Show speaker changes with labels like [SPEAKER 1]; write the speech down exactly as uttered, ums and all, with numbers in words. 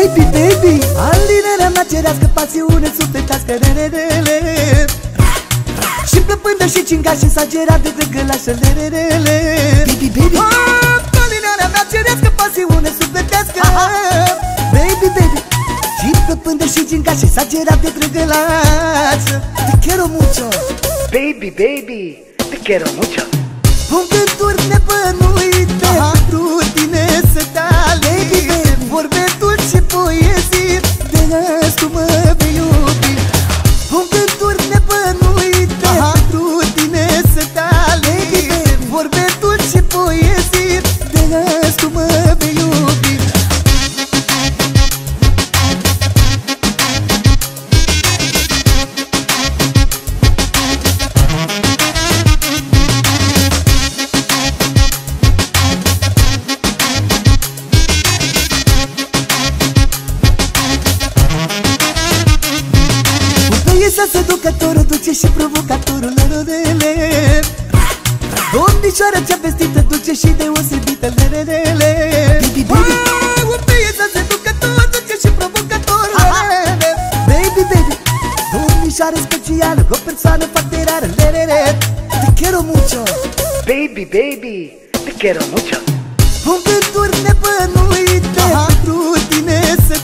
[SPEAKER 1] Baby, baby, alinerea mea cerească, pasiune sufletească, rererele și plăpândă și cingaș și sagerat de drăgălașă, rererele. Baby, baby, alinerea mea cerească, pasiune sufletească, baby, baby, și plăpândă și cingaș și sagerat de drăgălașă. Te quiero mucho,
[SPEAKER 2] Baby, baby, te quiero mucho.
[SPEAKER 1] Spun cânturi nebănuite pentru tine să te aleg, vorbe dulci și poezii, de azi tu mă vei iubi. Spun cânturi nebănuite pentru tine să te aleg, vorbe dulci și poezii, de azi tu mă vei iubi. Ești seducătorul, duce și provocatorul, lărărele. Domnișoară cea vestită, duce și deosebită, lărărele. Baby, baby, ești seducătorul, duce și provocatorul, lărărele. Baby, baby, domnișoară specială, o persoană foarte rară, lărărele. Te quiero mucho,
[SPEAKER 2] Baby, baby, te quiero mucho.
[SPEAKER 1] Spun cânturi nebănuite pentru tine să